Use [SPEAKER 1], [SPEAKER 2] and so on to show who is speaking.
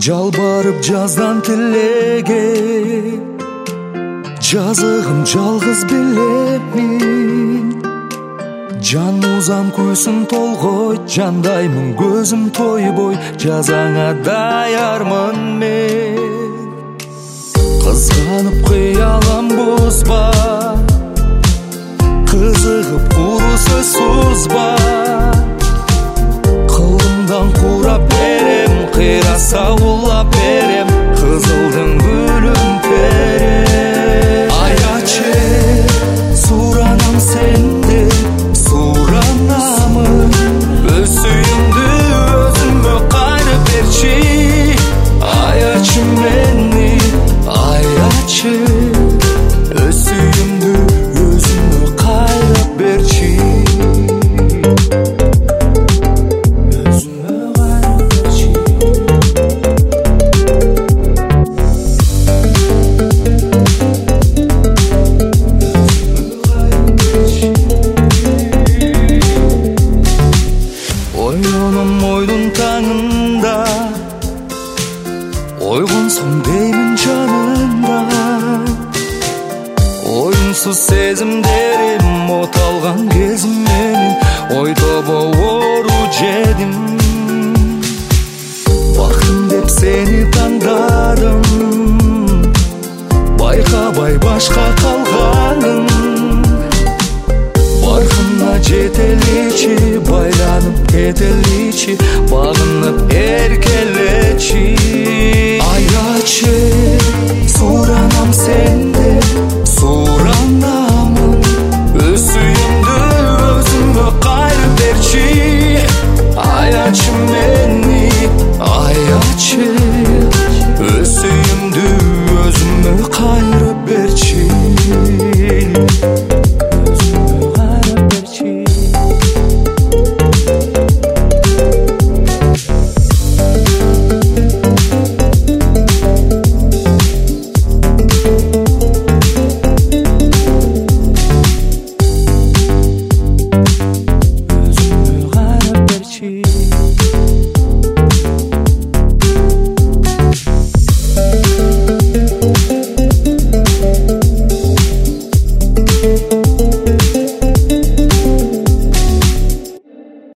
[SPEAKER 1] Жалбарып жаздан тилеге, жазығым жалғыз билемин. Жан музам көзім толғой, жандаймын көзім тойбой, жазаңа даярмын мен. Қызғанып қиялам бұзба, қызығып құрысы сузба. Қылымдан қура берем, қираса улап берем, қызылдың гүлін перем. Аячы, суранам сенде, суранамын. Өз сүйімді өзіме қайрып берчи. Аячы мені, аячы, өз сүйімді өзіме қайрып берчи. Ойдың таңында, ойғынсың деймін жанында. Ойынсыз сезімдерім оталған кезім менің, ой тобы ору жедім. Бақым деп сені таңдадым, байқабай башқа қалғаным. Барқына жетелечи, байланып кетелечи, бағынып еркелечи. Аячы, суранам сенде,